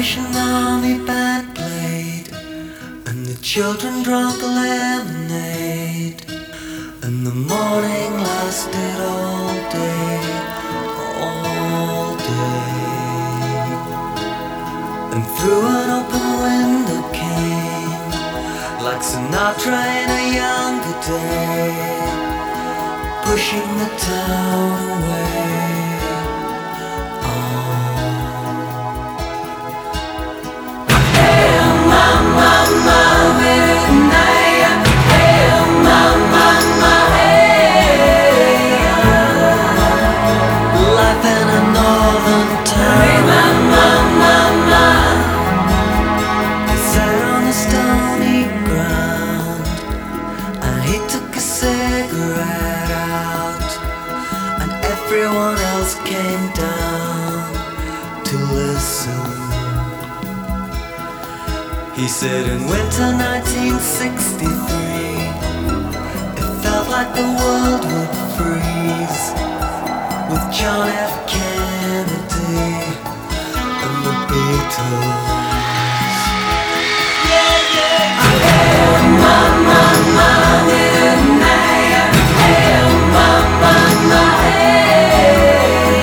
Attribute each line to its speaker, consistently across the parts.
Speaker 1: Salvation Army band played, and the children drank lemonade, and the morning lasted all day, all day. And through an open window came, like Sinatra in a younger day, pushing the town away. Life in a northern town. He sat on the stony ground, and he took a cigarette out, and everyone else came down to listen. He said in winter 1963, it felt like the world would freeze, with John F. Kennedy and the Beatles. Yeah, yeah. Hey, mama, hey, mama, hey.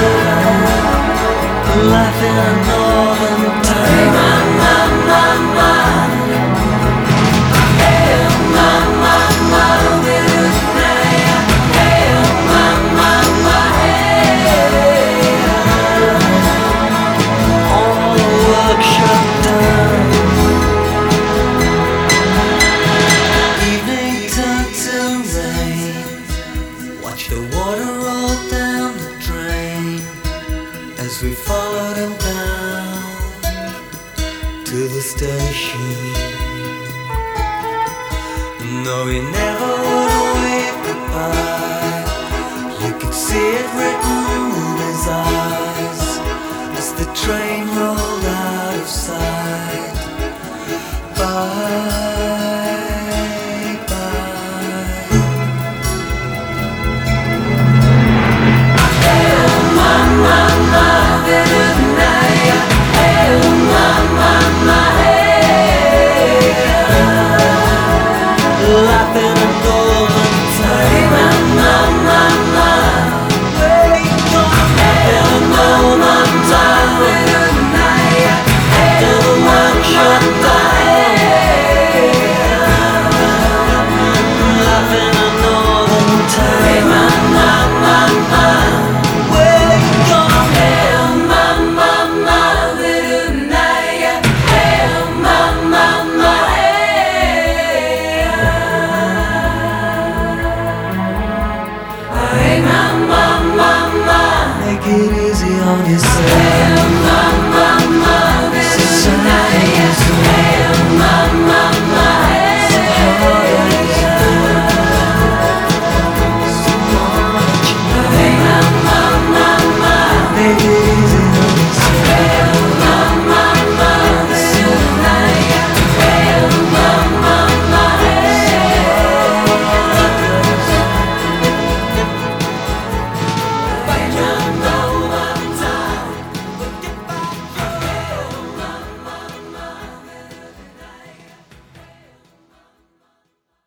Speaker 1: Life in a northern town. The water rolled down the drain as we followed him down to the station. No, he never would wave goodbye. You could see it written in his eyes as the train rolled out of sight. Bye. Life in a